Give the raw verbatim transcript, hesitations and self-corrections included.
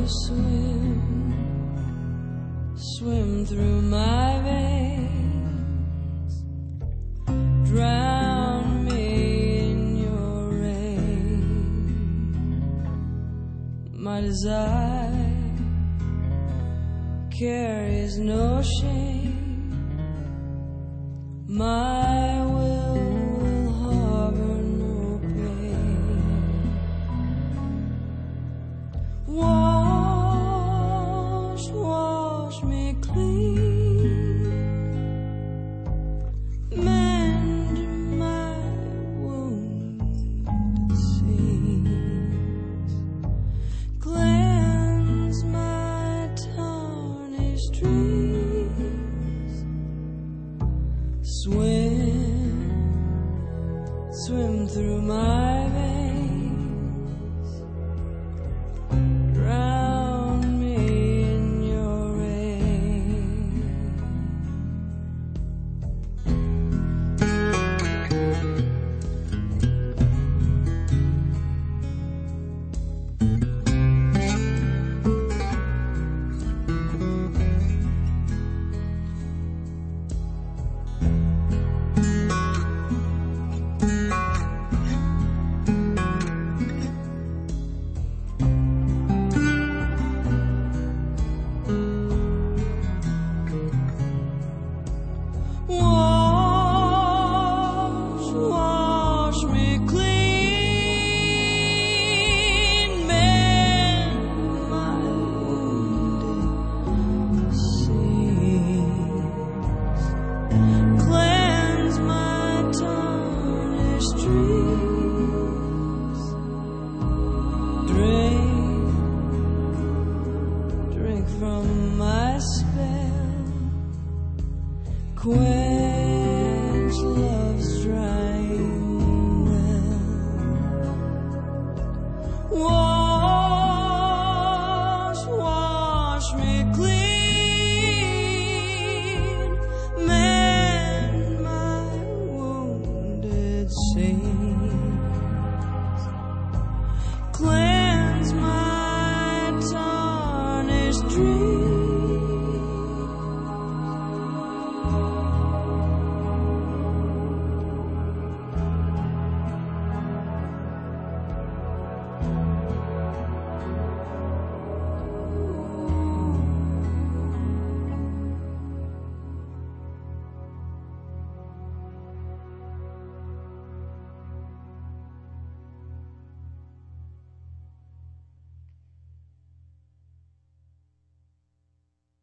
swim, swim through my veins, drown me in your rain. My desire carries no shame, my will will harbor no pain. Wash, wash me clean, mend my wounded seams, cleanse my tarnished dreams. Swim, swim through my veins, drown me in your rain. Wash, wash me clean, mend my wounded seams, cleanse my tarnished dreams. Drink, drink from my spell, quench love's drying well. Wash, wash me clean, mend my wounded seams, cleanse my tarnished dreams.